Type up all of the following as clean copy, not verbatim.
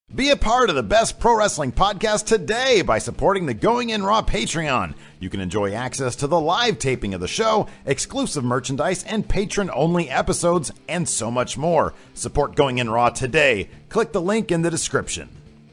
Be a part of the best pro wrestling podcast today by supporting the Going In Raw Patreon. You can enjoy access to the live taping of the show, exclusive merchandise, and patron-only episodes, and so much more. Support Going In Raw today. Click the link in the description.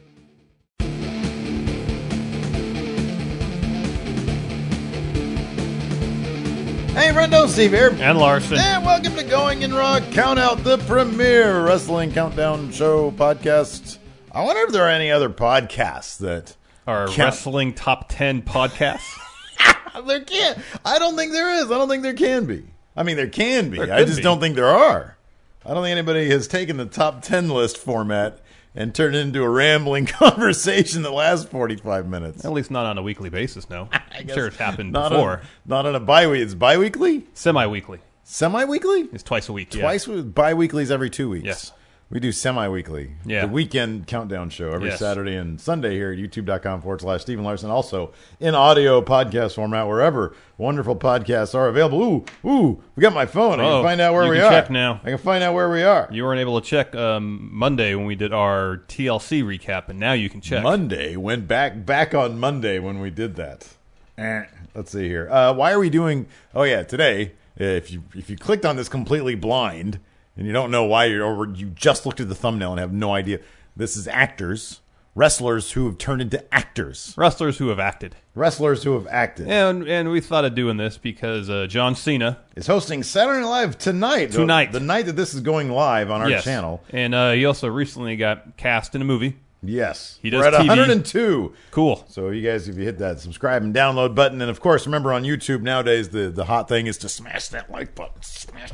Hey, Brendo, Steve here. And Larson. And welcome to Going In Raw Count Out, the premier wrestling countdown show podcast. I wonder if there are any other podcasts that are wrestling top 10 podcasts. There can't. I don't think there is. I don't think there can be. I mean, there can be. I just be. don't think there are. I don't think anybody has taken the top 10 list format and turned it into a rambling conversation that lasts 45 minutes. At least not on a weekly basis, no. I'm sure it's happened not before. Not on a bi-week. It's bi-weekly? Semi-weekly. Semi-weekly? It's twice a week, Twice? Bi-weekly is every 2 weeks. Yes. We do semi-weekly. Yeah. The weekend countdown show every Saturday and Sunday here at youtube.com/Stephen Larson. Also in audio podcast format wherever wonderful podcasts are available. Ooh, we got my phone. I can find out where we are. You can check now. I can find out where we are. You weren't able to check Monday when we did our TLC recap, and now you can check. Monday, went back on Monday when we did that. Let's see here. Why are we doing... Oh, yeah, today, if you clicked on this completely blind... and you don't know why or you just looked at the thumbnail and have no idea. This is actors, wrestlers who have turned into actors. Wrestlers who have acted. Wrestlers who have acted. And we thought of doing this because John Cena is hosting Saturday Night Live tonight. The night that this is going live on our channel. And he also recently got cast in a movie. Yes. He does We're at TV. 102. Cool. So you guys, if you hit that subscribe and download button, and of course, remember on YouTube nowadays, the hot thing is to smash that like button. Smash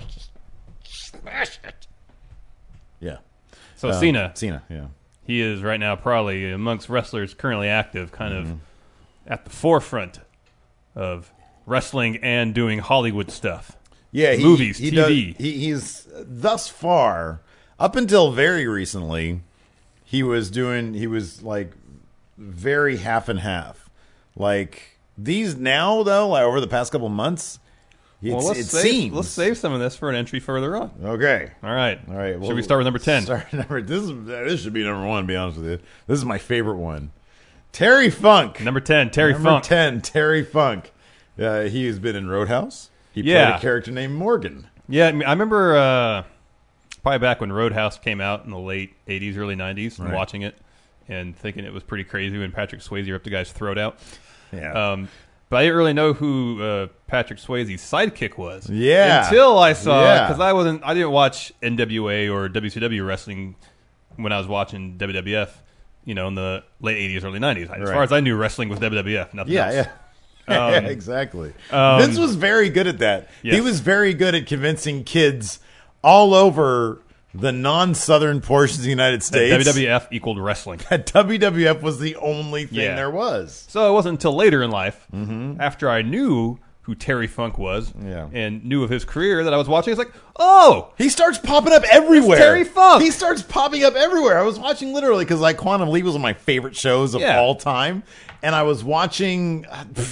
it. Yeah. So Cena, yeah. He is right now probably amongst wrestlers currently active, kind of at the forefront of wrestling and doing Hollywood stuff. Yeah, movies, TV. He's thus far, up until very recently, he was like very half and half. Like these now though, like over the past couple months. Let's save some of this for an entry further on. Okay. All right. Well, should we start with number 10? This should be number 1, to be honest with you. This is my favorite one. Terry Funk. Number 10, Terry Funk. Number 10, Terry Funk. He has been in Roadhouse. He played a character named Morgan. Yeah, I remember probably back when Roadhouse came out in the late 80s, early 90s, and watching it and thinking it was pretty crazy when Patrick Swayze ripped the guy's throat out. Yeah. But I didn't really know who Patrick Swayze's sidekick was. Yeah. Until I saw, because I didn't watch NWA or WCW wrestling when I was watching WWF, in the late 80s, early 90s. As far as I knew, wrestling was WWF, nothing else. Yeah. Yeah, exactly. Vince was very good at that. Yes. He was very good at convincing kids all over the non-southern portions of the United States. That WWF equaled wrestling. That WWF was the only thing there was. So it wasn't until later in life, after I knew who Terry Funk was and knew of his career, that I was watching. It's like, oh! He starts popping up everywhere. It's Terry Funk! He starts popping up everywhere. I was watching literally, because like Quantum Leap was one of my favorite shows of all time. And I was watching,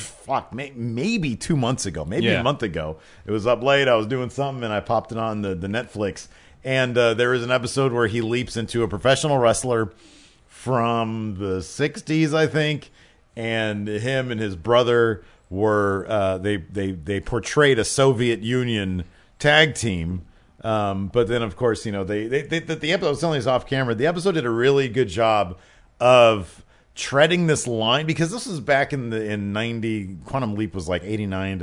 maybe 2 months ago, maybe a month ago. It was up late. I was doing something, and I popped it on the Netflix. And there is an episode where he leaps into a professional wrestler from the 60s, I think. And him and his brother were, they portrayed a Soviet Union tag team. But then, of course, the episode, I was telling this off camera, the episode did a really good job of treading this line, because this was back in 90. Quantum Leap was like 89 to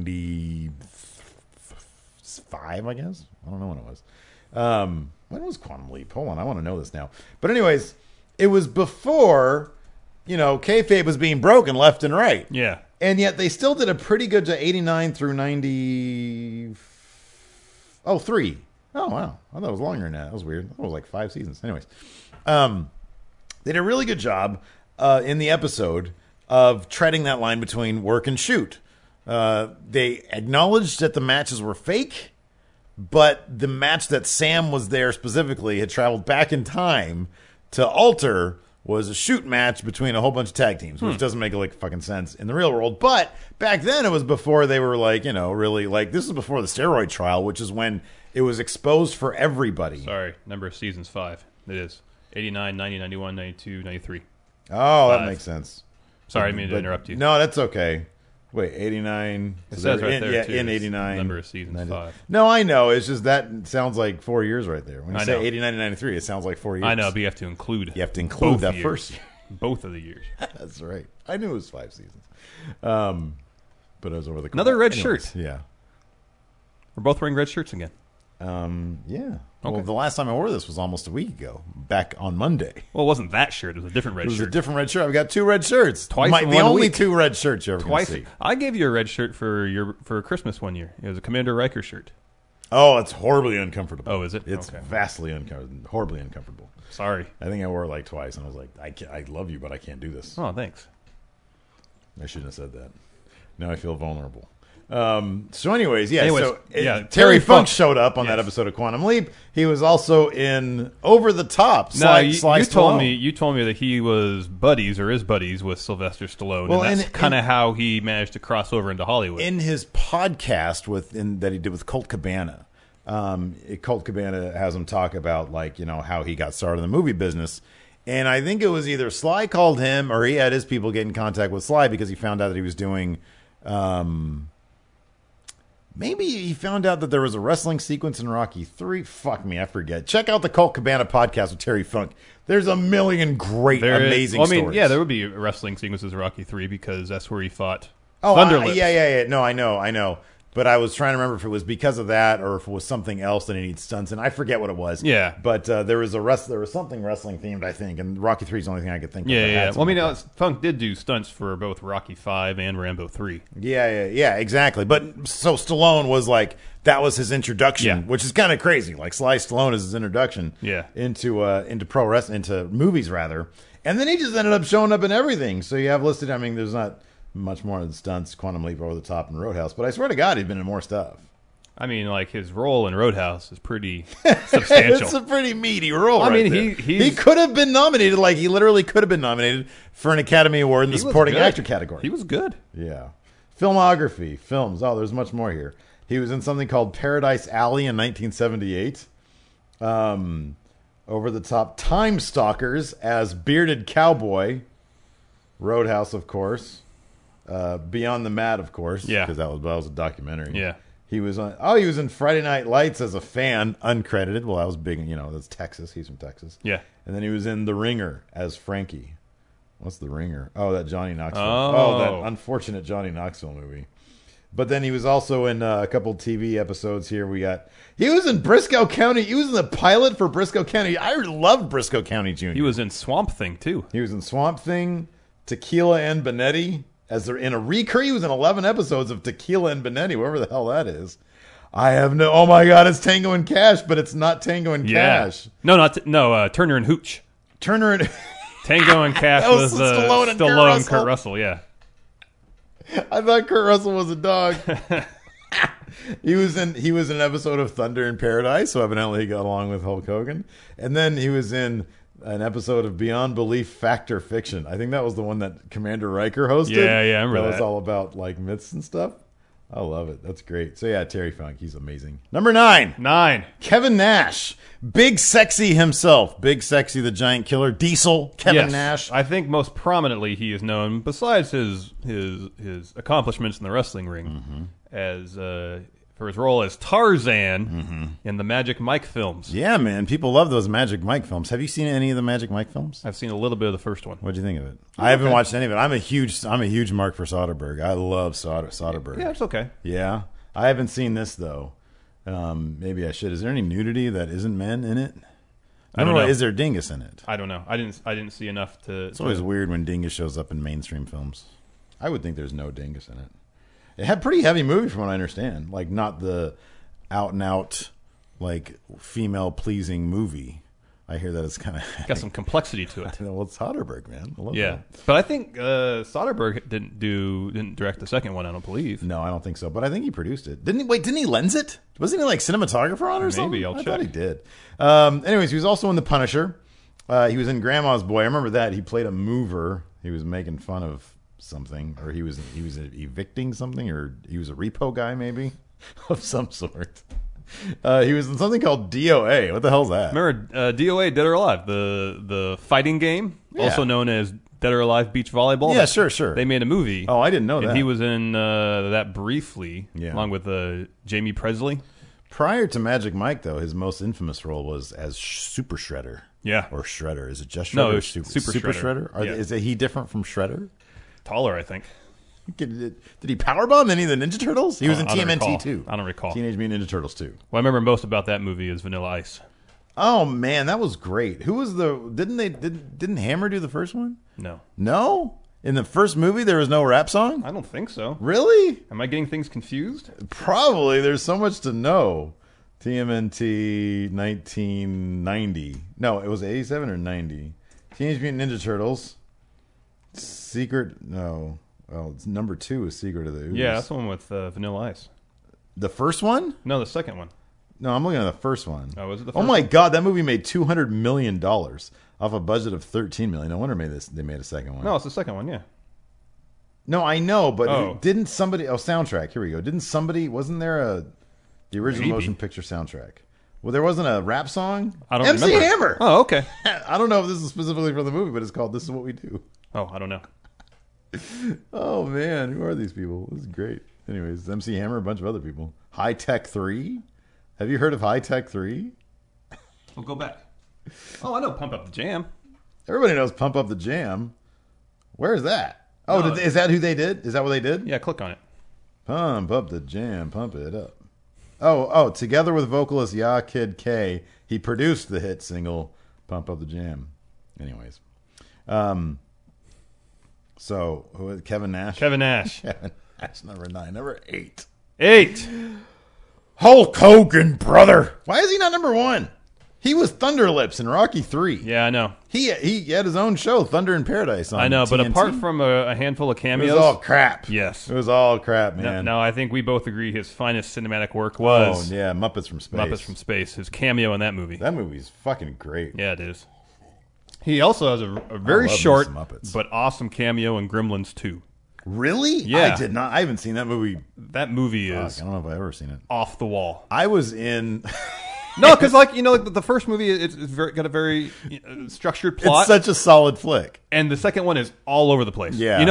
95, I guess. I don't know when it was. When was Quantum Leap? Hold on, I want to know this now. But anyways, it was before, kayfabe was being broken left and right. Yeah. And yet they still did a pretty good job, 89 through 90. Oh, 3. Oh, wow. I thought it was longer than that. That was weird. That was like 5 seasons. Anyways, they did a really good job in the episode of treading that line between work and shoot. They acknowledged that the matches were fake, but the match that Sam was there specifically had traveled back in time to alter was a shoot match between a whole bunch of tag teams, which doesn't make like fucking sense in the real world. But back then it was before they were like, really like, this is before the steroid trial, which is when it was exposed for everybody. Sorry, number of seasons 5. It is. 89, 90, 91, 92, 93. Oh, that makes sense. Sorry, I mean to interrupt you. No, that's okay. Wait, 89. It says right there, too. In 89. Number of seasons, 90. 5. No, I know. It's just that sounds like 4 years right there. When you say know. 89 and 93, it sounds like 4 years. I know, but you have to include that years. first year. Both of the years. That's right. I knew it was 5 seasons. But it was over the Another red shirt. Yeah. We're both wearing red shirts again. Yeah. Okay. Well, the last time I wore this was almost a week ago, back on Monday. Well, it wasn't that shirt. It was a different red shirt. It was a different red shirt. I've got 2 red shirts. Twice in the one only week. 2 red shirts you're ever going to see. I gave you a red shirt for Christmas one year. It was a Commander Riker shirt. Oh, it's horribly uncomfortable. Oh, is it? It's okay. vastly uncomfortable. Horribly uncomfortable. Sorry. I think I wore it like twice, and I was like, I love you, but I can't do this. Oh, thanks. I shouldn't have said that. Now I feel vulnerable. So anyways, Terry Funk showed up on that episode of Quantum Leap. He was also in Over the Top. You told me that he was buddies or is buddies with Sylvester Stallone, well, and that's kind of how he managed to cross over into Hollywood. In his podcast that he did with Colt Cabana, Colt Cabana has him talk about how he got started in the movie business. And I think it was either Sly called him or he had his people get in contact with Sly because he found out that he was doing maybe he found out that there was a wrestling sequence in Rocky 3. Fuck me, I forget. Check out the Colt Cabana podcast with Terry Funk. There's a million great, amazing stories. Yeah, there would be wrestling sequences in Rocky 3 because that's where he fought Thunderlips. Yeah. No, I know. But I was trying to remember if it was because of that or if it was something else that he needs stunts in. I forget what it was. Yeah. But there was something wrestling themed, I think, and Rocky 3 is the only thing I could think of. Yeah. Well, Funk did do stunts for both Rocky 5 and Rambo 3. Yeah, exactly. But so Stallone was that was his introduction, which is kind of crazy. Like Sly Stallone is his introduction into pro wrestling, into movies rather. And then he just ended up showing up in everything. So you have listed, there's not much more than stunts, Quantum Leap, Over the Top, and Roadhouse. But I swear to God, he's been in more stuff. His role in Roadhouse is pretty substantial. It's a pretty meaty role. He could have been nominated. He literally could have been nominated for an Academy Award in the supporting actor category. He was good. Yeah. Filmography, films. Oh, there's much more here. He was in something called Paradise Alley in 1978. Over the Top, Time Stalkers as Bearded Cowboy. Roadhouse, of course. Beyond the Mat, of course. Yeah. Because that was a documentary. Yeah. He was in Friday Night Lights as a fan, uncredited. Well, that was big, that's Texas. He's from Texas. Yeah. And then he was in The Ringer as Frankie. What's The Ringer? Oh, that Johnny Knoxville. Oh, that unfortunate Johnny Knoxville movie. But then he was also in a couple TV episodes here. He was in Briscoe County. He was in the pilot for Briscoe County. I loved Briscoe County Jr. He was in Swamp Thing, too. He was in Swamp Thing, Tequila and Benetti. As they're in a recur, he was in 11 episodes of Tequila and Benetti, whatever the hell that is. Oh my God, it's Tango and Cash, but it's not Tango and Cash. No, Turner and Hooch. Tango and Cash was Stallone and Kurt Russell, yeah. I thought Kurt Russell was a dog. He was in an episode of Thunder in Paradise, so evidently he got along with Hulk Hogan. And then he was in an episode of Beyond Belief Fact or Fiction. I think that was the one that Commander Riker hosted. Yeah, I remember that. That was all about myths and stuff. I love it. That's great. So yeah, Terry Funk, he's amazing. Number 9. Kevin Nash. Big Sexy himself. Big Sexy the Giant Killer. Diesel. Kevin Nash. I think most prominently he is known, besides his accomplishments in the wrestling ring, as for his role as Tarzan in the Magic Mike films. Yeah, man. People love those Magic Mike films. Have you seen any of the Magic Mike films? I've seen a little bit of the first one. What'd you think of it? I haven't watched any of it. I'm a huge mark for Soderbergh. I love Soderbergh. Yeah, it's okay. Yeah. I haven't seen this, though. Maybe I should. Is there any nudity that isn't men in it? I don't know. Is there dingus in it? I don't know. I didn't see enough to... It's always weird when dingus shows up in mainstream films. I would think there's no dingus in it. It had pretty heavy movie from what I understand. Not the out-and-out, female-pleasing movie. I hear that it's kind of... got some complexity to it. Well, it's Soderbergh, man. I love that. But I think Soderbergh didn't direct the second one, I don't believe. No, I don't think so. But I think he produced it. Didn't he lens it? Wasn't he cinematographer on it or something? Maybe, I'll check. I thought he did. Anyways, he was also in The Punisher. He was in Grandma's Boy. I remember that. He played a mover. He was making fun of something, or he was evicting something, or he was a repo guy maybe of some sort. He was in something called DOA. What the hell's that? Remember DOA, Dead or Alive, the fighting game, also known as Dead or Alive Beach Volleyball? Yeah, sure. They made a movie. Oh, I didn't know that. And he was in that briefly, along with Jamie Presley. Prior to Magic Mike, though, his most infamous role was as Super Shredder. Yeah. Or Shredder. Is it just Shredder? No, or Super Shredder? Is he different from Shredder? Taller, I think. Did he powerbomb any of the Ninja Turtles? He was in TMNT too. I don't recall. Teenage Mutant Ninja Turtles 2. What I remember most about that movie is Vanilla Ice. Oh man, that was great. Who was didn't Hammer do the first one? No. In the first movie there was no rap song? I don't think so. Really? Am I getting things confused? Probably. There's so much to know. TMNT 1990. No, it was 87 or 90. Teenage Mutant Ninja Turtles. Well, it's number 2 is Secret of the Ooze. Yeah, that's the one with Vanilla Ice. The first one? No, the second one. No, I'm looking at the first one. Oh, was it the first Oh my God, that movie made $200 million off a budget of $13 million. No wonder they made a second one. No, it's the second one, yeah. No, I know, but didn't somebody... Oh, soundtrack. Here we go. Wasn't there the original motion picture soundtrack? Well, there wasn't a rap song? I don't MC remember. Hammer! Oh, okay. I don't know if this is specifically for the movie, but it's called This Is What We Do. Oh, I don't know. Oh, man. Who are these people? This is great. Anyways, MC Hammer, a bunch of other people. High Tech 3? Have you heard of High Tech 3? We'll go back. Oh, I know Pump Up the Jam. Everybody knows Pump Up the Jam. Where is that? Oh, No, is that who they did? Is that what they did? Yeah, click on it. Pump Up the Jam, pump it up. Oh, together with vocalist Ya Kid K, he produced the hit single Pump Up the Jam. Anyways. So, who is Kevin Nash? Kevin Nash. Kevin Nash, number 9. Number 8. 8. Hulk Hogan, brother. Why is he not number 1? He was Thunderlips in Rocky 3. Yeah, I know. He had his own show, Thunder in Paradise, on I know, TNT. but apart from a handful of cameos... It was all crap. Yes. It was all crap, man. No, I think we both agree his finest cinematic work was... Oh, yeah, Muppets from Space. Muppets from Space. His cameo in that movie. That movie's fucking great. Yeah, it is. He also has a very short but awesome cameo in Gremlins 2. Really? Yeah. I did not. I haven't seen that movie. That movie is... I don't know if I've ever seen it. Off the wall. I was in... No, because the first movie it's got a very structured plot. It's such a solid flick, and the second one is all over the place. Yeah,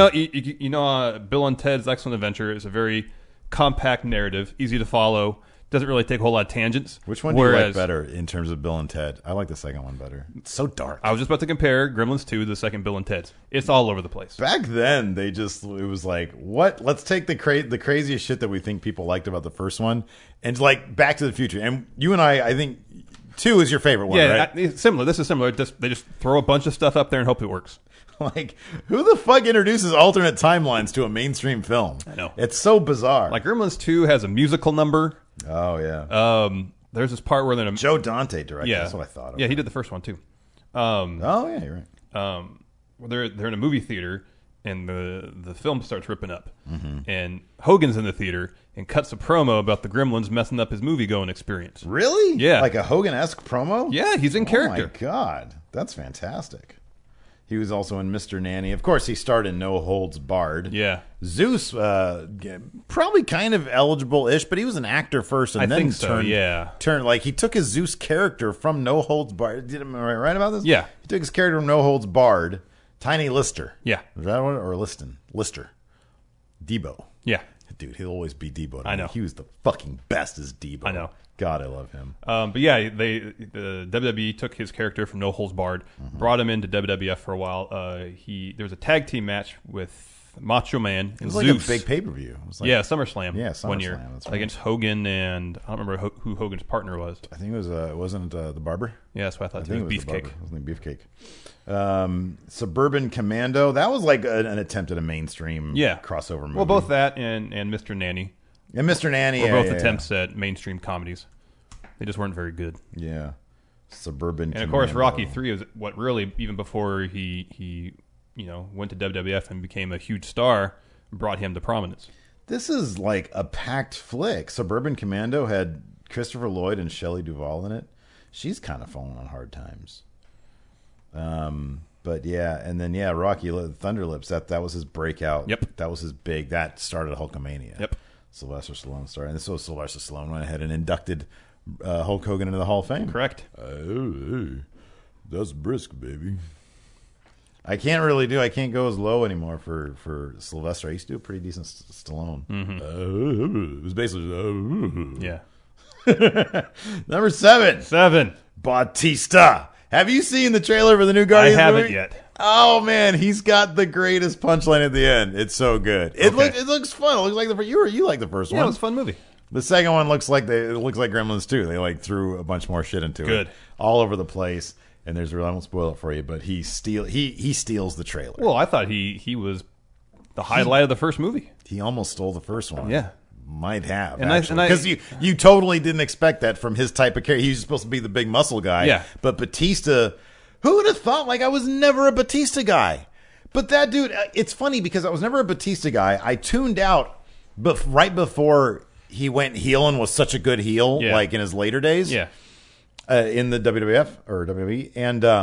Bill and Ted's Excellent Adventure is a very compact narrative, easy to follow. Doesn't really take a whole lot of tangents. Which one do you like better in terms of Bill and Ted? I like the second one better. It's so dark. I was just about to compare Gremlins 2 to the second Bill and Ted's. It's all over the place. Back then, it was like, what? Let's take the craziest shit that we think people liked about the first one, and like Back to the Future. And you and I think 2 is your favorite one, right? Yeah, similar. This is similar. They just throw a bunch of stuff up there and hope it works. Like, who the fuck introduces alternate timelines to a mainstream film? I know. It's so bizarre. Like, Gremlins 2 has a musical number. Oh, yeah. There's this part where they're... Joe Dante directed. Yeah. That's what I thought of. Yeah, he did the first one, too. Oh, yeah, you're right. They're in a movie theater, and the film starts ripping up. Mm-hmm. And Hogan's in the theater and cuts a promo about the Gremlins messing up his movie-going experience. Really? Yeah. Like a Hogan-esque promo? Yeah, he's in character. Oh, my God. That's fantastic. He was also in Mr. Nanny. Of course, he starred in No Holds Barred. Yeah. Zeus, probably kind of eligible-ish, but he was an actor first and then turned, like, he took his Zeus character from No Holds Barred. Am I right about this? Yeah. He took his character from No Holds Barred. Tiny Lister. Yeah. Is that one? Or Lister. Debo. Yeah. Dude, he'll always be Debo. I know. He was the fucking best as Debo. I know. God, I love him. But yeah, the WWE took his character from No Holds Barred, brought him into WWF for a while. There was a tag team match with Macho Man and It was Zeus. like a big pay-per-view. It was like, SummerSlam. Yeah, SummerSlam. 1 year That's right. against Hogan and I don't remember who Hogan's partner was. I think it was wasn't it the Barber? Yeah, that's what I thought. I think it was Beefcake. The Barber. It was Beefcake. Suburban Commando. That was like an attempt at a mainstream crossover movie. Well, both that and Mr. Nanny. And Mr. Nanny were both attempts at mainstream comedies. They just weren't very good. Yeah. Suburban And of course, Rocky 3 is what really, even before he went to WWF and became a huge star, brought him to prominence. This is like a packed flick. Suburban Commando had Christopher Lloyd and Shelley Duvall in it. She's kind of fallen on hard times. But yeah, and then Rocky Thunderlips, that was his breakout. Yep. That was his big. That started Hulkamania. Yep. Sylvester Stallone started. And so Sylvester Stallone went ahead and inducted Hulk Hogan into the Hall of Fame. Correct. That's brisk, baby. I can't go as low anymore for Sylvester. I used to do a pretty decent Stallone. It was basically Number 7. Bautista. Have you seen the trailer for the new Guardians movie? I haven't yet. Oh man, he's got the greatest punchline at the end. It's so good. It looks fun. It looks like you like the first one. Yeah, it was a fun movie. The second one looks like Gremlins 2. They like threw a bunch more shit into it, all over the place. And I won't spoil it for you, but he steals the trailer. Well, I thought he was the highlight of the first movie. He almost stole the first one. Yeah. Might have, because you totally didn't expect that from his type of character. He was supposed to be the big muscle guy. Yeah. But Batista, who would have thought? Like, I was never a Batista guy. But that dude, it's funny because I was never a Batista guy. I tuned out right before he went heel and was such a good heel, like in his later days. Yeah. In the WWF or WWE.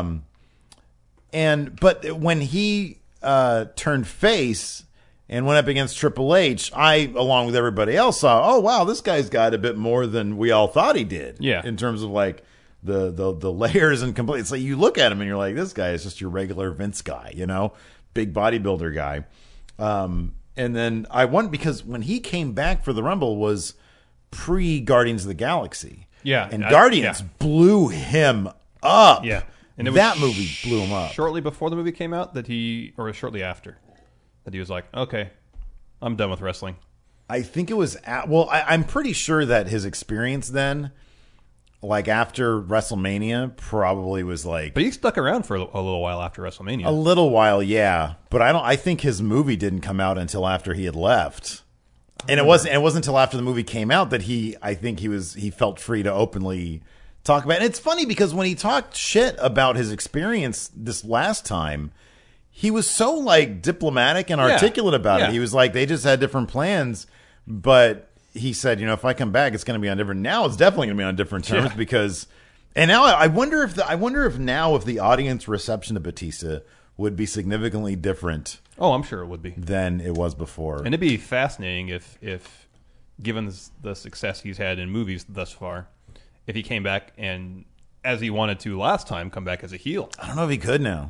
But when he turned face and went up against Triple H, I, along with everybody else, saw, oh wow, this guy's got a bit more than we all thought he did. Yeah. In terms of like the layers and complete. It's like you look at him and you're like, this guy is just your regular Vince guy, big bodybuilder guy. And then I won because when he came back for the Rumble was pre Guardians of the Galaxy. Yeah. And Guardians blew him up. Yeah. And that movie blew him up. Shortly before the movie came out or shortly after, that he was like, okay, I'm done with wrestling. I think it was, I'm pretty sure that his experience then, like after WrestleMania, probably was like. But he stuck around for a little while after WrestleMania. A little while, yeah. But I think his movie didn't come out until after he had left. And it wasn't until after the movie came out that he felt free to openly talk about it. And it's funny because when he talked shit about his experience this last time, he was so like diplomatic and articulate about it. He was like, they just had different plans, but he said, if I come back, it's going to be on different. Now it's definitely going to be on different terms because. And now I wonder if the audience reception to Batista would be significantly different. Oh, I'm sure it would be than it was before. And it'd be fascinating if given the success he's had in movies thus far, if he came back and, as he wanted to last time, come back as a heel. I don't know if he could now.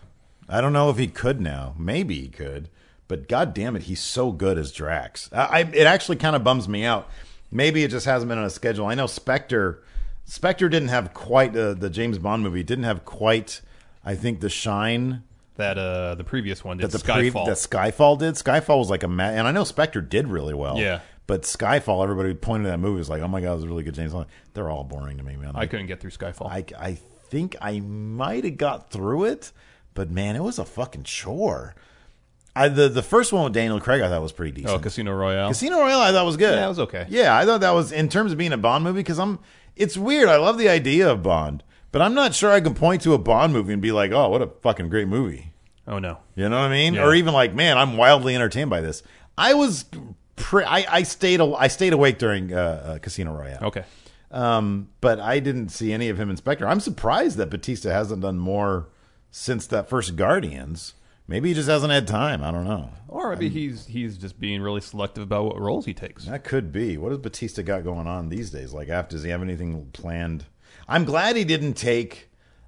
Maybe he could. But God damn it, he's so good as Drax. It actually kind of bums me out. Maybe it just hasn't been on a schedule. I know Spectre didn't have quite the James Bond movie. Didn't have quite, I think, the shine that the previous one did. Skyfall. That Skyfall did. Skyfall was like and I know Spectre did really well. Yeah. But Skyfall, everybody pointed to that movie was like, oh my God, it was a really good James Bond. They're all boring to me, man. I couldn't get through Skyfall. I think I might have got through it, but man, it was a fucking chore. The first one with Daniel Craig I thought was pretty decent. Oh, Casino Royale. Casino Royale I thought was good. Yeah, it was okay. Yeah, I thought that was, in terms of being a Bond movie, because it's weird. I love the idea of Bond, but I'm not sure I can point to a Bond movie and be like, oh, what a fucking great movie. Oh, no. You know what I mean? Yeah. Or even like, man, I'm wildly entertained by this. I stayed awake during Casino Royale. Okay. But I didn't see any of him in Spectre. I'm surprised that Batista hasn't done more since that first Guardians. Maybe he just hasn't had time. I don't know. Or maybe he's just being really selective about what roles he takes. That could be. What has Batista got going on these days? Like, does he have anything planned? I'm glad he didn't take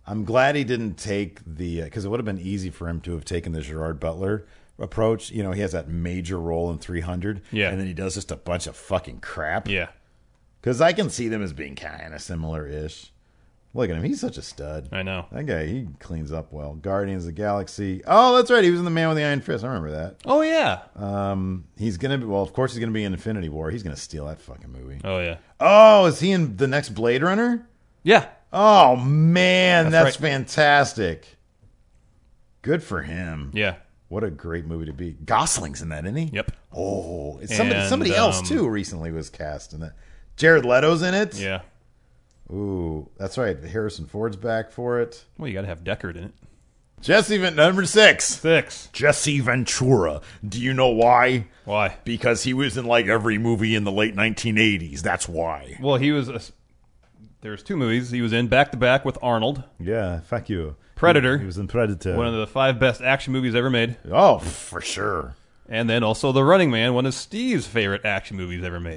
the, because it would have been easy for him to have taken the Gerard Butler approach. He has that major role in 300. Yeah. And then he does just a bunch of fucking crap. Yeah. Because I can see them as being kind of similar-ish. Look at him. He's such a stud. I know. That guy, he cleans up well. Guardians of the Galaxy. Oh, that's right. He was in The Man with the Iron Fist. I remember that. Oh, yeah. He's going to be, of course he's going to be in Infinity War. He's going to steal that fucking movie. Oh, yeah. Oh, is he in the next Blade Runner? Yeah. Oh, man. That's right. Fantastic. Good for him. Yeah. What a great movie to be. Gosling's in that, isn't he? Yep. Oh, somebody else, too, recently was cast in that. Jared Leto's in it? Yeah. Ooh, that's right. Harrison Ford's back for it. Well, you got to have Deckard in it. Number 6. 6. Jesse Ventura. Do you know why? Why? Because he was in like every movie in the late 1980s. That's why. Well, there's 2 movies he was in back to back with Arnold. Yeah, fuck you. Predator. He was in Predator. One of the 5 best action movies ever made. Oh, for sure. And then also The Running Man, one of Steve's favorite action movies ever made.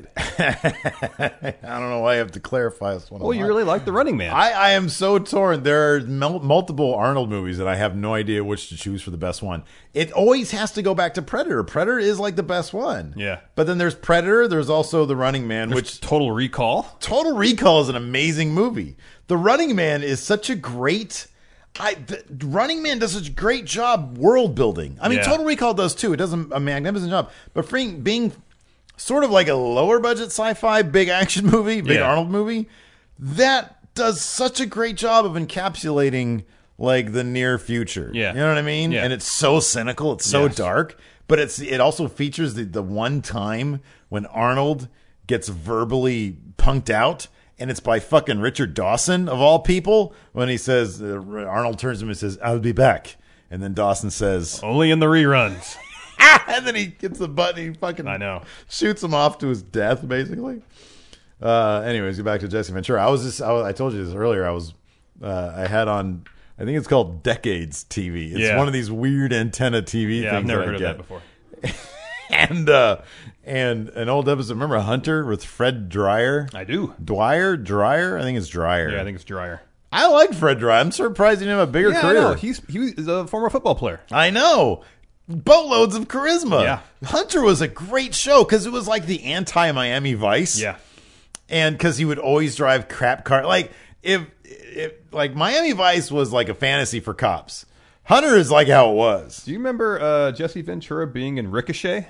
I don't know why I have to clarify this one. Well, you really like The Running Man. I am so torn. There are multiple Arnold movies that I have no idea which to choose for the best one. It always has to go back to Predator. Predator is like the best one. Yeah. But then there's Predator. There's also The Running Man, which Total Recall. Total Recall is an amazing movie. The Running Man is such a great... Running Man does such a great job world building. I mean, Total Recall does too. It does a magnificent job. But being sort of like a lower budget sci-fi, big action movie, big Arnold movie, that does such a great job of encapsulating like the near future. Yeah. You know what I mean? Yeah. And it's so cynical. It's so dark. But it also features the one time when Arnold gets verbally punked out. And it's by fucking Richard Dawson, of all people, when he says, Arnold turns to him and says, "I'll be back." And then Dawson says, "Only in the reruns." And then he gets the button, he fucking I know. shoots him off to his death, basically. Anyways, get back to Jesse Ventura. I told you this earlier. I had on, I think it's called Decades TV. It's one of these weird antenna TV things. I've never heard of that before. And an old episode. Remember Hunter with Fred Dryer? I do. Dryer? I think it's Dryer. Yeah, I think it's Dryer. I like Fred Dryer. I'm surprised he didn't have a bigger career. I know. He was a former football player. I know. Boatloads of charisma. Yeah. Hunter was a great show because it was like the anti-Miami Vice. Yeah. And because he would always drive crap car. Like, if like Miami Vice was like a fantasy for cops, Hunter is like how it was. Do you remember Jesse Ventura being in Ricochet?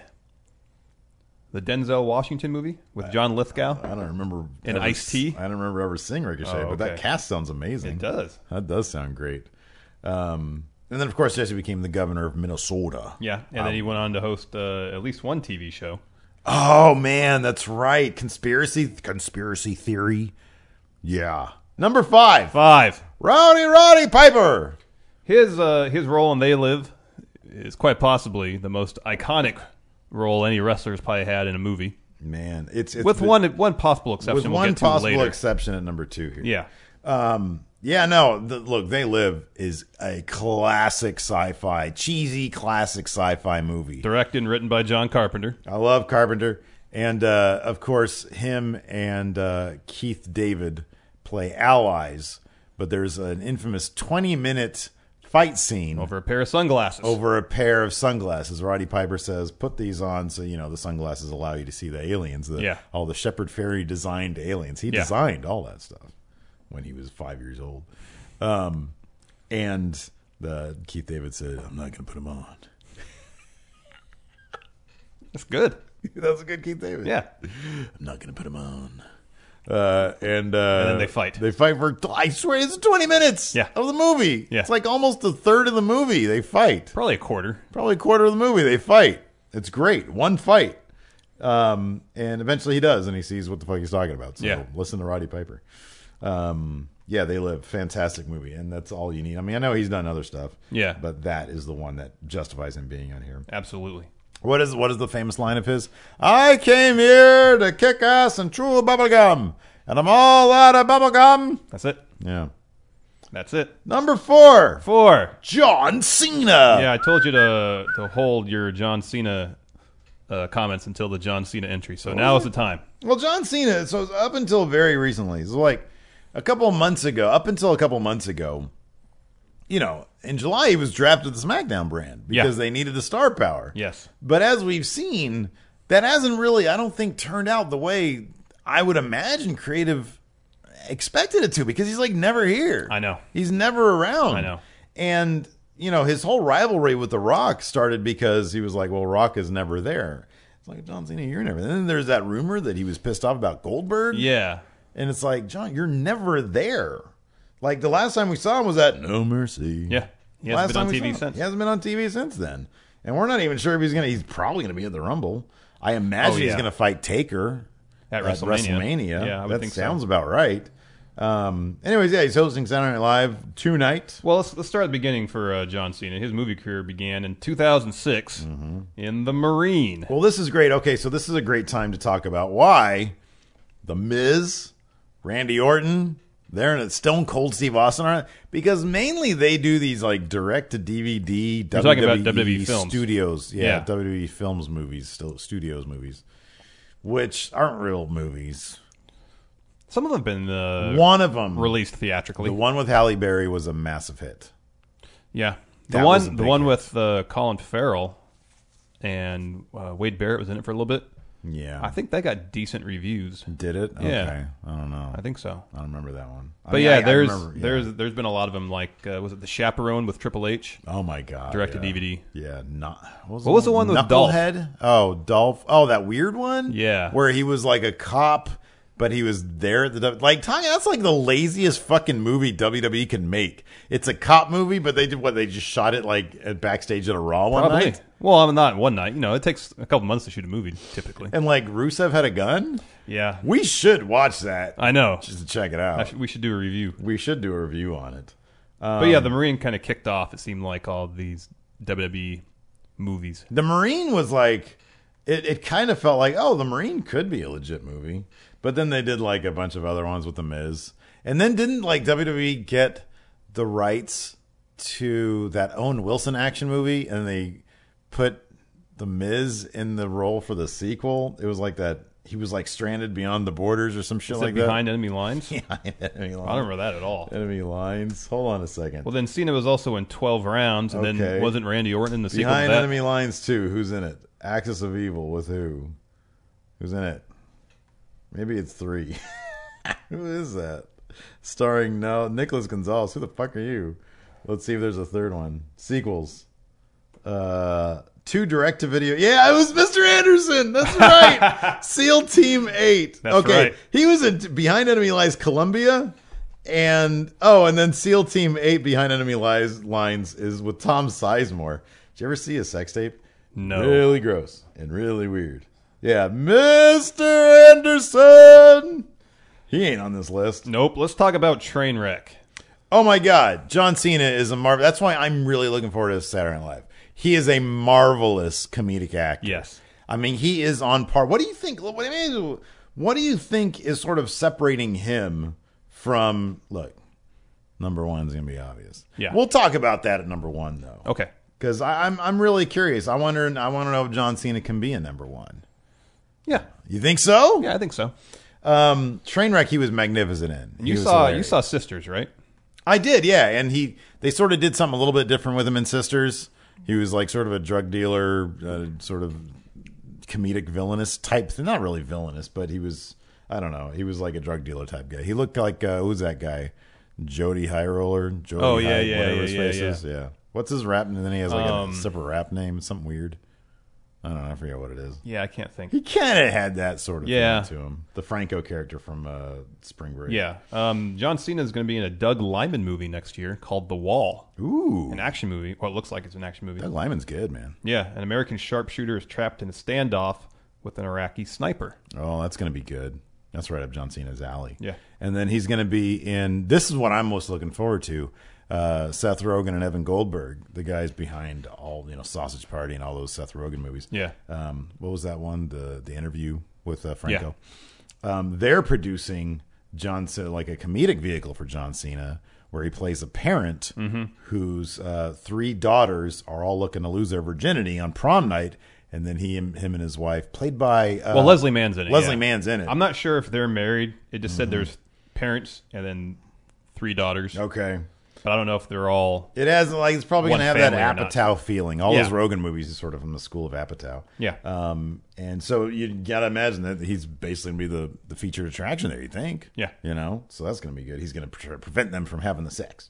The Denzel Washington movie with John Lithgow? I don't remember. And Ice-T? I don't remember ever seeing Ricochet, but that cast sounds amazing. It does. That does sound great. And then, of course, Jesse became the governor of Minnesota. Yeah, and then he went on to host at least one TV show. Oh, man, that's right. Conspiracy theory. Yeah. Number 5. Roddy Piper. His role in They Live is quite possibly the most iconic role any wrestler's probably had in a movie. Man, it's with one possible exception. With we'll one get to possible later. exception at number 2 here. Yeah. Look, They Live is a classic sci-fi, cheesy classic sci-fi movie. Directed and written by John Carpenter. I love Carpenter. And, of course, him and Keith David play allies. But there's an infamous 20-minute fight scene. Over a pair of sunglasses. Roddy Piper says, "Put these on so, the sunglasses allow you to see the aliens." All the Shepard Fairey designed aliens. He designed all that stuff when he was 5 years old. And Keith David said, "I'm not going to put them on." That's good. That's a good Keith David. Yeah. "I'm not going to put them on." And then they fight. They fight for, I swear, it's 20 minutes of the movie. Yeah. It's like almost a third of the movie. They fight. Probably a quarter. Probably a quarter of the movie. They fight. It's great. One fight. And eventually he does, and he sees what the fuck he's talking about. So listen to Roddy Piper. They Live. Fantastic movie, and that's all you need. I mean, I know he's done other stuff. Yeah. But that is the one that justifies him being on here. Absolutely. What is the famous line of his? "I came here to kick ass and chew bubblegum, and I'm all out of bubblegum." That's it. Yeah. That's it. Number 4. 4. John Cena. Yeah, I told you to hold your John Cena comments until the John Cena entry. So now is the time. Well, John Cena, so up until very recently, so like up until a couple months ago, in July he was drafted to the SmackDown brand because they needed the star power. Yes. But as we've seen, that hasn't really, I don't think, turned out the way I would imagine creative expected it to, because he's like never here. I know. He's never around. I know. And, his whole rivalry with The Rock started because he was like, well, Rock is never there. It's like, John Cena, you're never there. And then there's that rumor that he was pissed off about Goldberg. Yeah. And it's like, John, you're never there. Like, the last time we saw him was at No Mercy. Yeah. He hasn't been on TV since. He hasn't been on TV since then. And we're not even sure if he's probably going to be at the Rumble. I imagine he's going to fight Taker at WrestleMania. Yeah, I would think that sounds about right. Anyways, he's hosting Saturday Night Live tonight. Well, let's start at the beginning for John Cena. His movie career began in 2006 in The Marine. Well, this is great. Okay, so this is a great time to talk about why The Miz, Randy Orton, They're in it. Stone Cold Steve Austin on it because mainly they do these like direct to DVD You're talking about WWE films. Studios, yeah, WWE films movies, still studios movies, which aren't real movies. Some of them have been one of them released theatrically. The one with Halle Berry was a massive hit. Yeah, the one with Colin Farrell and Wade Barrett was in it for a little bit. Yeah, I think that got decent reviews. Did it? Yeah, okay. I don't know. I think so. I don't remember that one. But there's been a lot of them. Like was it The Chaperone with Triple H? Oh my god, direct to DVD. Yeah, what was the one with Dolph? Dolph. Oh, that weird one. Yeah, where he was like a cop. But he was there at the that's like the laziest fucking movie WWE can make. It's a cop movie, but they just shot it like at backstage at a Raw one night. Well, I'm not one night. It takes a couple months to shoot a movie typically. And like Rusev had a gun. Yeah, we should watch that. I know, just to check it out. We should do a review. We should do a review on it. But yeah, the Marine kind of kicked off. It seemed like all these WWE movies. The Marine was like, it kind of felt like, oh, the Marine could be a legit movie. But then they did like a bunch of other ones with The Miz. And then didn't like WWE get the rights to that Owen Wilson action movie and they put The Miz in the role for the sequel? It was like that. He was like stranded beyond the borders or some shit like that. Behind Enemy Lines? Yeah, Enemy Lines. I don't remember that at all. Enemy Lines. Hold on a second. Well, then Cena was also in 12 Rounds, and then wasn't Randy Orton in the sequel Behind to that? Enemy Lines 2. Who's in it? Axis of Evil with who? Who's in it? Maybe it's 3. Who is that? Starring Nicholas Gonzalez. Who the fuck are you? Let's see if there's a third one. Sequels. 2 direct-to-video. Yeah, it was Mr. Anderson. That's right. SEAL Team 8. That's right. He was in Behind Enemy Lines Columbia. And then SEAL Team 8 Behind Enemy Lines is with Tom Sizemore. Did you ever see a sex tape? No. Really gross and really weird. Yeah, Mr. Anderson. He ain't on this list. Nope. Let's talk about Trainwreck. Oh my God, John Cena is a marvel. That's why I'm really looking forward to Saturday Night Live. He is a marvelous comedic actor. Yes. I mean, he is on par. What do you think? What do you think is sort of separating him from? Look, number one is going to be obvious. Yeah. We'll talk about that at number one, though. Okay. Because I'm really curious. I want to know if John Cena can be a number one. Yeah. You think so? Yeah, I think so. Trainwreck, he was magnificent in. You saw Sisters, right? I did, yeah. And they sort of did something a little bit different with him in Sisters. He was like sort of a drug dealer, sort of comedic villainous type. Not really villainous, but he was, I don't know. He was like a drug dealer type guy. He looked like, who's that guy? Jody High Roller? Whatever his face is. Yeah. What's his rap? And then he has like a separate rap name. Something weird. I don't know. I forget what it is. Yeah, I can't think. He kind of had that sort of thing to him. The Franco character from Spring Break. Yeah. John Cena is going to be in a Doug Liman movie next year called The Wall. Ooh. An action movie. Well, it looks like it's an action movie. Doug Liman's good, man. Yeah. An American sharpshooter is trapped in a standoff with an Iraqi sniper. Oh, that's going to be good. That's right up John Cena's alley. Yeah. And then he's going to be in, this is what I'm most looking forward to, Seth Rogen and Evan Goldberg, the guys behind all, Sausage Party and all those Seth Rogen movies. Yeah. What was that one? The interview with Franco. Yeah. They're producing John Cena, like a comedic vehicle for John Cena, where he plays a parent whose 3 daughters are all looking to lose their virginity on prom night. And then him and his wife, played by Leslie Mann's in it. Leslie Mann's in it. I'm not sure if they're married. It just said there's parents and then 3 daughters. Okay. But I don't know if they're all. It has it's probably going to have that Apatow feeling. All those Yeah. Rogan movies is sort of from the school of Apatow. Yeah. And so you got to imagine that he's basically going to be the featured attraction there. You think? Yeah. So that's going to be good. He's going to prevent them from having the sex.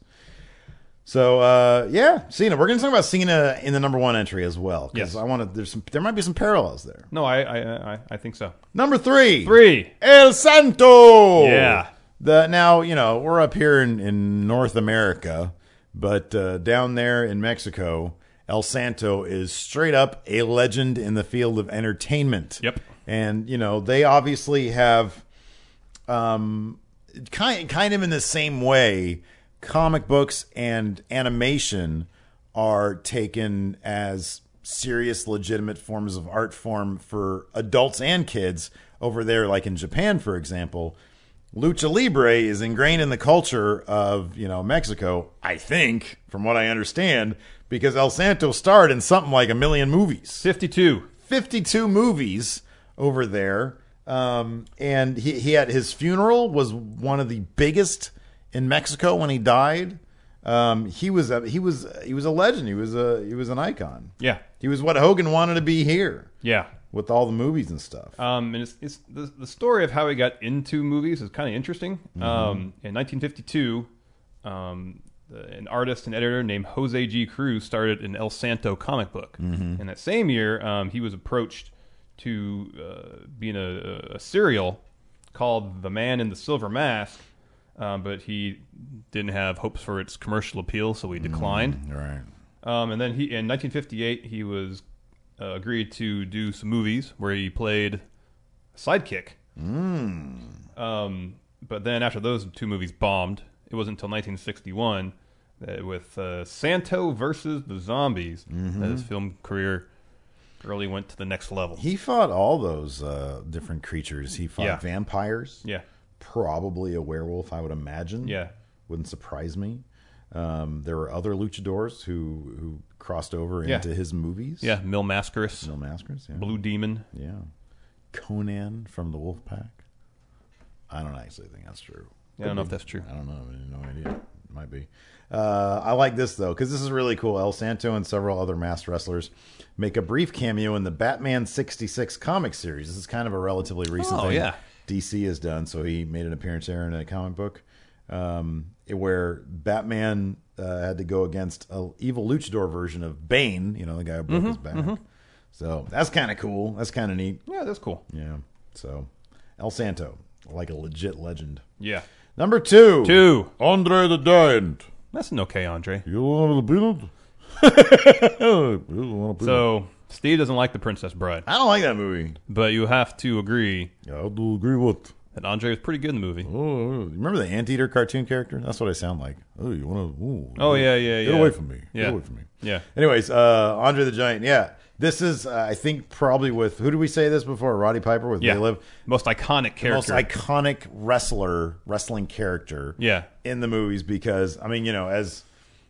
So Cena. We're going to talk about Cena in the number one entry as well, because Yes. there might be some parallels there. No, I think so. Number 3. 3. El Santo. Yeah. Now, we're up here in North America, but down there in Mexico, El Santo is straight up a legend in the field of entertainment. Yep. And, they obviously have kind of in the same way, comic books and animation are taken as serious, legitimate forms of art form for adults and kids over there, like in Japan, for example. Lucha Libre is ingrained in the culture of, Mexico, I think, from what I understand, because El Santo starred in something like 1 million movies. 52 movies over there. And he had his funeral was one of the biggest in Mexico when he died. He was a legend. He was an icon. Yeah. He was what Hogan wanted to be here. Yeah. With all the movies and stuff. And it's the story of how he got into movies is kind of interesting. In 1952, an artist and editor named Jose G. Cruz started an El Santo comic book. And that same year, he was approached to be in a serial called The Man in the Silver Mask, but he didn't have hopes for its commercial appeal, so he declined. Right. And then in 1958, he was agreed to do some movies where he played a sidekick. But then after those 2 movies bombed, it wasn't until 1961 that with Santo versus the Zombies that his film career really went to the next level. He fought all those different creatures. He fought vampires. Yeah. Probably a werewolf, I would imagine. Yeah. Wouldn't surprise me. There were other luchadors who crossed over into his movies. Yeah, Mil Mascaras. Yeah. Blue Demon. Yeah. Conan from the Wolfpack. I don't actually think that's true. Yeah, I don't know if that's true. I don't know. I have no idea. It might be. I like this, though, because this is really cool. El Santo and several other masked wrestlers make a brief cameo in the Batman 66 comic series. This is kind of a relatively recent thing DC has done, so he made an appearance there in a comic book where Batman had to go against an evil luchador version of Bane, the guy who broke his back. So that's kind of cool. That's kind of neat. Yeah, that's cool. Yeah. So El Santo, like a legit legend. Yeah. Number 2. 2. Andre the Giant. That's an okay Andre. You want the peanut? So Steve doesn't like The Princess Bride. I don't like that movie. But you have to agree. Yeah, I do agree with. That Andre was pretty good in the movie. Oh, remember the Anteater cartoon character? That's what I sound like. Oh, you want to? Oh, yeah. Get away from me. Yeah. Get away from me. Yeah. Anyways, Andre the Giant. Yeah. This is, I think, probably with, who did we say this before? Roddy Piper with They Live? Most iconic character. The most iconic wrestling character in the movies because, I mean, as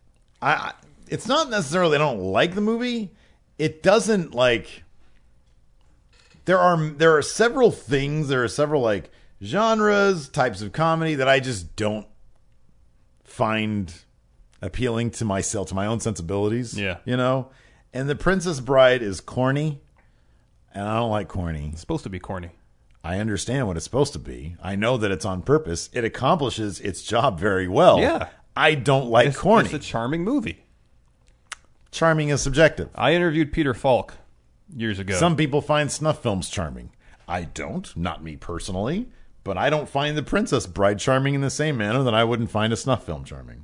it's not necessarily I don't like the movie. It doesn't, like, there are several things, there are several, like, genres, types of comedy that I just don't find appealing to myself, to my own sensibilities. Yeah. And The Princess Bride is corny, and I don't like corny. It's supposed to be corny. I understand what it's supposed to be. I know that it's on purpose. It accomplishes its job very well. Yeah. I don't like corny. It's a charming movie. Charming is subjective. I interviewed Peter Falk years ago. Some people find snuff films charming. I don't. Not me personally. But I don't find The Princess Bride charming in the same manner that I wouldn't find a snuff film charming.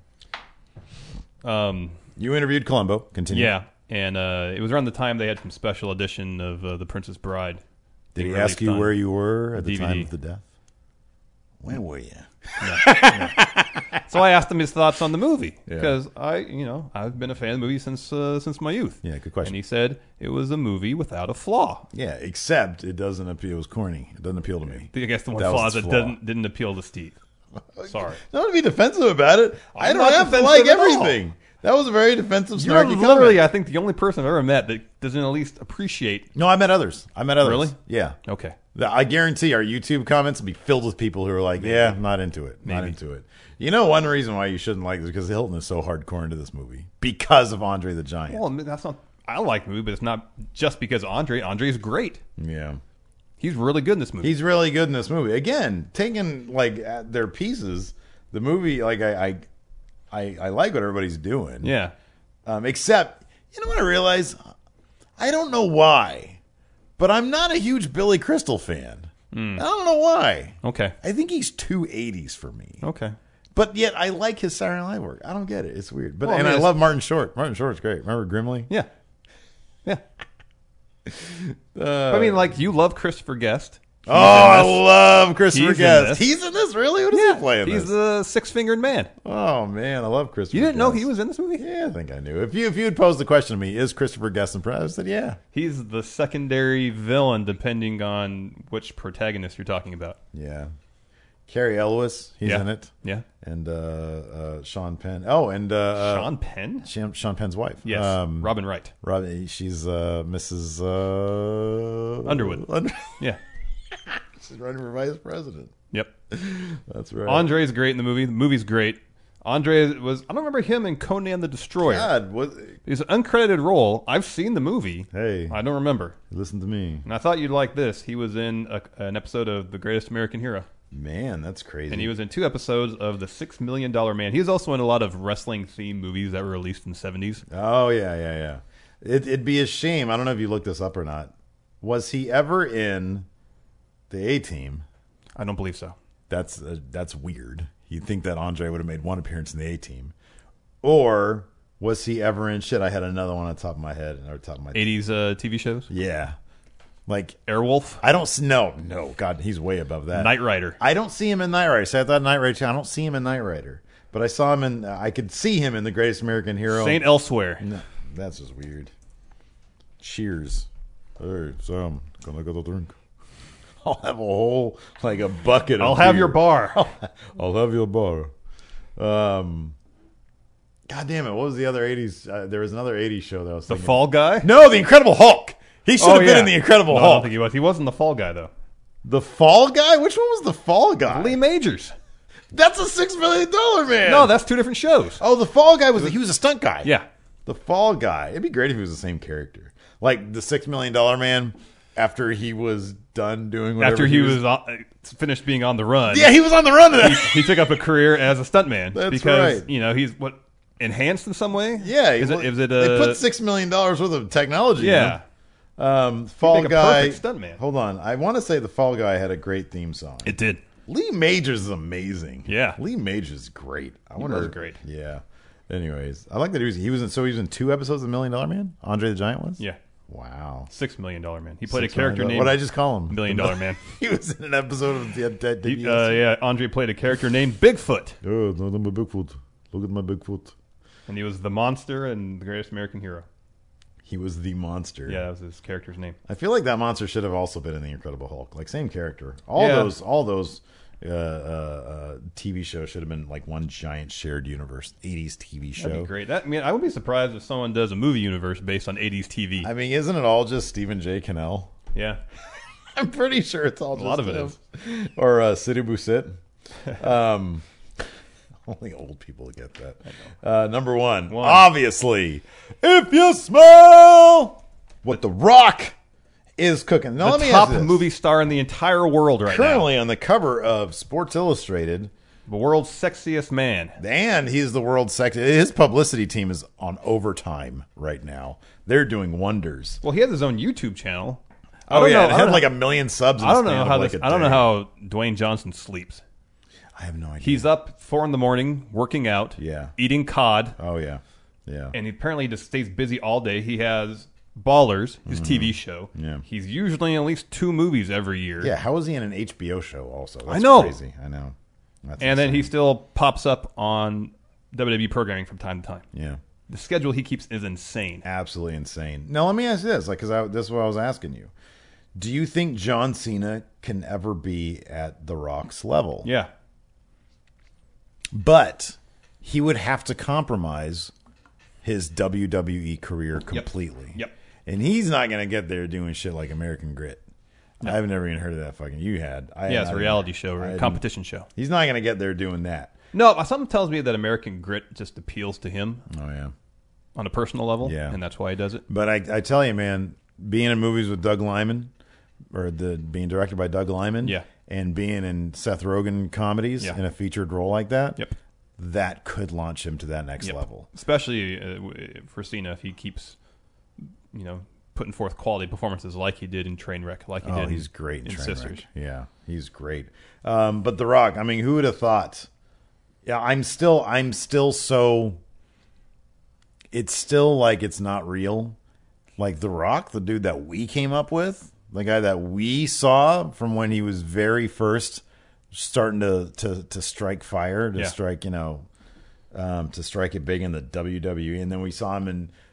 You interviewed Columbo. Continue. Yeah. And it was around the time they had some special edition of The Princess Bride. Did he ask you where you were at the time of the death? Where were you? No. So I asked him his thoughts on the movie because I've been a fan of the movie since my youth. Yeah, good question. And he said it was a movie without a flaw. Yeah, except it doesn't appeal. It was corny. It doesn't appeal to me. I guess the one flaw is it didn't appeal to Steve. Sorry. Not to be defensive about it. I don't have to like everything. That was a very defensive, snarky comment. Literally, I think the only person I've ever met that doesn't at least appreciate. No, I met others. Really? Yeah. Okay. I guarantee our YouTube comments will be filled with people who are like, "Yeah, I'm not into it. Not into it." One reason why you shouldn't like this is because Hilton is so hardcore into this movie because of Andre the Giant. Well, that's not. I like the movie, but it's not just because Andre. Andre is great. Yeah. He's really good in this movie. He's really good in this movie. Again, taking like their pieces, the movie, like I like what everybody's doing. Yeah. Except, what I realize? I don't know why, but I'm not a huge Billy Crystal fan. I don't know why. Okay. I think he's too 80s for me. Okay. But yet I like his Saturday Night Live work. I don't get it. It's weird. But I love Martin Short. Martin Short's great. Remember Grimley? Yeah. Yeah. I mean, like, you love Christopher Guest. I love Christopher Guest. He's in this, really? What is he playing? He's the six-fingered man. Oh man, I love Christopher. You didn't know he was in this movie? Yeah, I think I knew. If you had posed the question to me, is Christopher Guest in I said yeah. He's the secondary villain, depending on which protagonist you're talking about. Yeah, Carrie Elwes, he's in it. Yeah. And Sean Penn. Oh, and Sean Penn? Sean Penn's wife. Yes. Robin Wright. She's Mrs. Underwood. Yeah. She's running for vice president. Yep. That's right. Andre's great in the movie. The movie's great. Andre was, I don't remember him in Conan the Destroyer. God, He's an uncredited role. I've seen the movie. Hey. I don't remember. Listen to me. And I thought you'd like this. He was in an episode of The Greatest American Hero. Man, that's crazy. And he was in 2 episodes of The $6 Million Man. He was also in a lot of wrestling-themed movies that were released in the 70s. Oh, yeah. It'd be a shame. I don't know if you looked this up or not. Was he ever in the A-Team? I don't believe so. That's weird. You'd think that Andre would have made one appearance in the A-Team. Or was he ever in shit? I had another one on top of my head. Or top of my 80s TV shows? Yeah. Like Airwolf? I don't no. God, he's way above that. Knight Rider. I don't see him in Knight Rider. So I thought Knight Rider. I don't see him in Knight Rider. But I saw him in. I could see him in The Greatest American Hero. Saint Elsewhere. No, that's just weird. Cheers. Hey, Sam, can I get a drink? I'll have a whole a bucket. I'll have your bar. I'll have your bar. God damn it! What was the other '80s? There was another '80s show that I was thinking. The Fall Guy? No, The Incredible Hulk. He should have been in The Incredible Hulk. I don't think he was. He wasn't the Fall Guy though. The Fall Guy? Which one was the Fall Guy? Lee Majors. That's a $6 million man. No, that's 2 different shows. Oh, the Fall Guy he was a stunt guy. Yeah. The Fall Guy. It'd be great if he was the same character, like the $6 million man. After he was done doing whatever. After he was finished being on the run. Yeah, he was on the run. He took up a career as a stuntman. That's because, right. He's enhanced in some way? Yeah. Is it they put $6 million worth of technology Yeah. in. Fall Guy. Perfect stuntman. Hold on. I want to say the Fall Guy had a great theme song. It did. Lee Majors is amazing. Yeah. Lee Majors is great. He was great. Yeah. Anyways, I like that he was in 2 episodes of $1 Million Man? Andre the Giant was? Yeah. Wow. $6 Million Man. He played a $6 character million. named... What did I just call him? $1 Million Man. He was in an episode of the yeah, Andre played a character named Bigfoot. Oh, no, I'm a Bigfoot. Look at my Bigfoot. And he was the monster and the Greatest American Hero. He was the monster. Yeah, that was his character's name. I feel like that monster should have also been in The Incredible Hulk. Like, same character. All those TV shows should have been like one giant shared universe. 80s TV show. That'd be great. I wouldn't be surprised if someone does a movie universe based on 80s TV. I mean, isn't it all just Stephen J. Cannell? Yeah. I'm pretty sure it's all just a lot of it him. is. Or Sidhu Busit. Only old people get that. Number one, obviously, if you smell what The Rock is cooking. Now, the top movie star in the entire world right now. Currently on the cover of Sports Illustrated. The world's sexiest man. And he's the world's sexiest. His publicity team is on overtime right now. They're doing wonders. Well, he has his own YouTube channel. Oh, yeah. It had like 1 million subs in I don't know how Dwayne Johnson sleeps. I have no idea. He's up 4 a.m, working out, eating cod. Oh, yeah. Yeah. And he apparently just stays busy all day. He has Ballers, his TV show. Yeah. He's usually in at least 2 movies every year. Yeah, how is he in an HBO show also? That's I know. Crazy. I know. That's and then he still pops up on WWE programming from time to time. Yeah. The schedule he keeps is insane. Absolutely insane. Now, let me ask you this, because this is what I was asking you. Do you think John Cena can ever be at The Rock's level? Yeah. But he would have to compromise his WWE career completely. Yep. And he's not going to get there doing shit like American Grit. No. I've never even heard of that fucking. You had. It's a reality show or a competition show. He's not going to get there doing that. No, something tells me that American Grit just appeals to him. Oh, yeah. On a personal level. Yeah. And that's why he does it. But I tell you, man, being in movies with Doug Liman, or being directed by Doug Liman, and being in Seth Rogen comedies in a featured role like that, that could launch him to that next level. Especially for Cena if he keeps, putting forth quality performances like he did in Trainwreck, like he did. He's great in Sisters. Yeah, he's great. But The Rock, I mean, who would have thought? Yeah, I'm still so. It's still like it's not real. Like The Rock, the dude that we came up with, the guy that we saw from when he was very first starting to strike fire, to strike, to strike it big in the WWE, and then we saw him in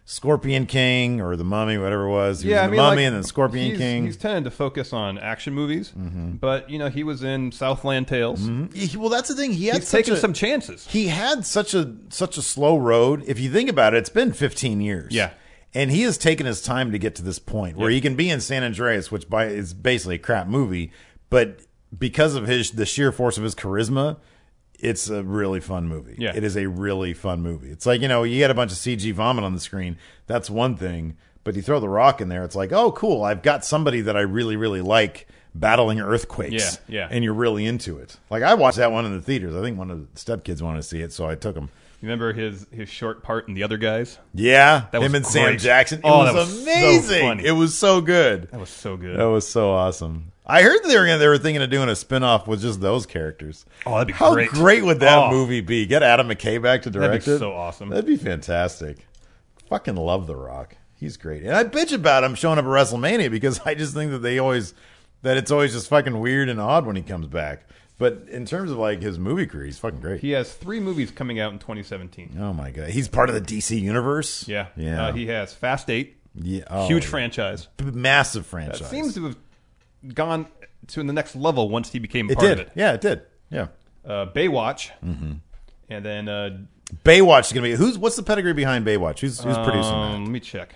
Scorpion King or The Mummy, whatever it was. He was Yeah, I in The mean, Mummy like, and then Scorpion King. He's tended to focus on action movies, but he was in Southland Tales. Well, that's the thing. He's taken some chances. He had such a slow road. If you think about it, it's been 15 years. Yeah. And he has taken his time to get to this point where he can be in San Andreas, which is basically a crap movie, but because of the sheer force of his charisma, it's a really fun movie. Yeah. It is a really fun movie. It's like, you had a bunch of CG vomit on the screen. That's one thing. But you throw The Rock in there, it's like, oh, cool. I've got somebody that I really, really like battling earthquakes. Yeah. And you're really into it. Like, I watched that one in the theaters. I think one of the stepkids wanted to see it, so I took him. You remember his short part in The Other Guys? Yeah. That was him and great. Sam Jackson. It that was amazing. So funny. It was so good. That was so good. That was so awesome. I heard that they were thinking of doing a spinoff with just those characters. Oh, that'd be How great. great would that movie be? Get Adam McKay back to direct That'd be it. so awesome. That'd be fantastic. Fucking love The Rock. He's great. And I bitch about him showing up at WrestleMania because I just think that it's always just fucking weird and odd when he comes back. But in terms of like his movie career, he's fucking great. He has 3 movies coming out in 2017. Oh my god. He's part of the DC universe? Yeah. Yeah. He has Fast 8. Yeah. Oh, Huge franchise. Massive franchise. That seems to have gone to the next level once he became It part did. of it. Yeah, it did. Yeah. Baywatch. And then Baywatch is going to be... What's the pedigree behind Baywatch? Who's producing that? let me check.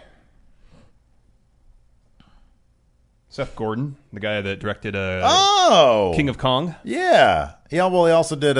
Seth Gordon, the guy that directed King of Kong. Yeah. Yeah, well, he also did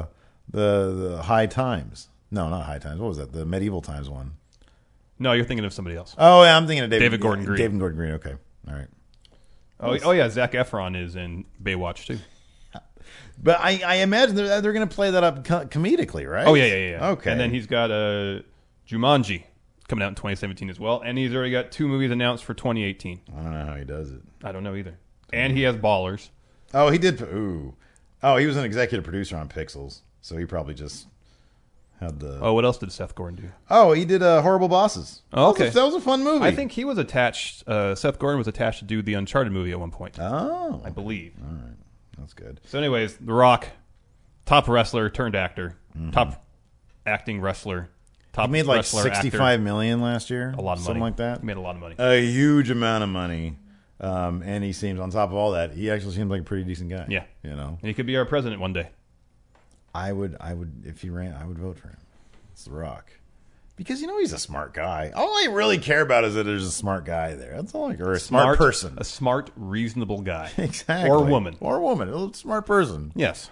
the High Times. No, not High Times. What was that? The Medieval Times one. No, you're thinking of somebody else. Oh, yeah, I'm thinking of David Gordon Green. David Gordon Green, okay. All right. Oh, yeah, Zac Efron is in Baywatch, too. But I imagine they're going to play that up comedically, right? Oh, yeah. Okay. And then he's got Jumanji coming out in 2017 as well. And he's already got 2 movies announced for 2018. I don't know how he does it. I don't know either. And he has Ballers. Oh, he did. Ooh. Oh, he was an executive producer on Pixels, so he probably just had the... Oh, what else did Seth Gordon do? Oh, he did Horrible Bosses. Oh, okay. That was a fun movie. I think he was attached... Seth Gordon was attached to do the Uncharted movie at one point. Oh. I believe. All right. That's good. So anyways, The Rock, top wrestler turned actor, top acting wrestler, top He made like wrestler, $65 actor. million last year. A lot of money. Something like that. He made a lot of money. A huge amount of money. And he seems, on top of all that, he actually seems like a pretty decent guy. Yeah. You know? And he could be our president one day. I would, if he ran, I would vote for him. It's The Rock. Because, he's a smart guy. All I really care about is that there's a smart guy there. That's all I care. Or a smart person. A smart, reasonable guy. Exactly. Or woman. Or a woman. A smart person. Yes.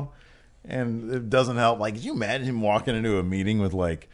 And it doesn't help. Like, could you imagine him walking into a meeting with, like,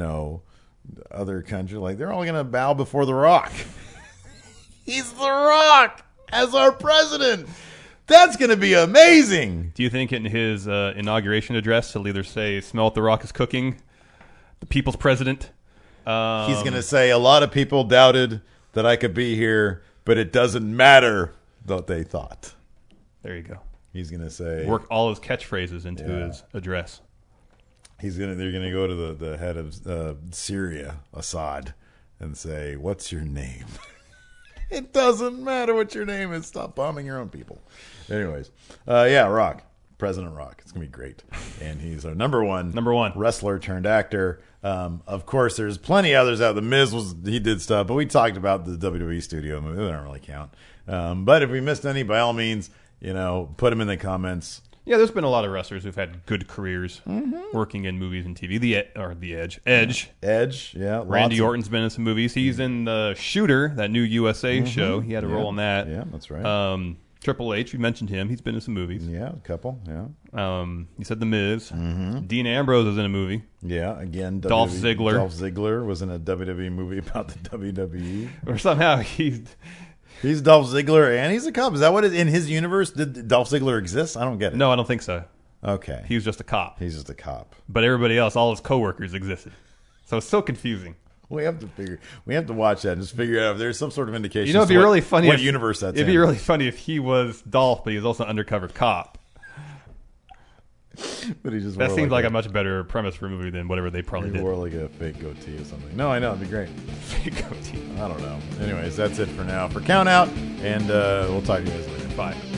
other country? Like, they're all going to bow before The Rock. He's The Rock as our president. That's going to be amazing. Do you think in his inauguration address he'll either say, "Smell what The Rock is cooking," the people's president? He's going to say, a lot of people doubted that I could be here, but it doesn't matter what they thought. There you go. He's going to say... Work all his catchphrases into his address. They're going to go to the head of Syria, Assad, and say, "What's your name?" It doesn't matter what your name is. Stop bombing your own people. Anyways, Rock. President Rock. It's going to be great. And he's our number one wrestler turned actor. Of course, there's plenty others out. The Miz he did stuff, but we talked about the WWE studio movie. They don't really count. But if we missed any, by all means, put them in the comments. Yeah, there's been a lot of wrestlers who've had good careers working in movies and TV. Edge, yeah. Randy Orton's been in some movies. He's in the Shooter, that new USA show. He had a role in that. Yeah, that's right. Triple H, you mentioned him. He's been in some movies. Yeah, a couple, yeah. You said The Miz. Dean Ambrose was in a movie. Yeah, again, Dolph Ziggler. Dolph Ziggler was in a WWE movie about the WWE. Or somehow he's Dolph Ziggler and he's a cop. Is that what in his universe did Dolph Ziggler exist? I don't get it. No, I don't think so. Okay. He was just a cop. He's just a cop. But everybody else, all his coworkers existed. So it's so confusing. We have to watch that and just figure out if there's some sort of indication. It'd be really funny what universe that's in. It'd be really funny if he was Dolph, but he was also an undercover cop. But he just that seems like a much better premise for a movie than whatever they probably did. He wore like a fake goatee or something. No, I know. It'd be great. Fake goatee. I don't know. Anyways, that's it for now. For Count Out, and we'll talk to you guys later. Bye.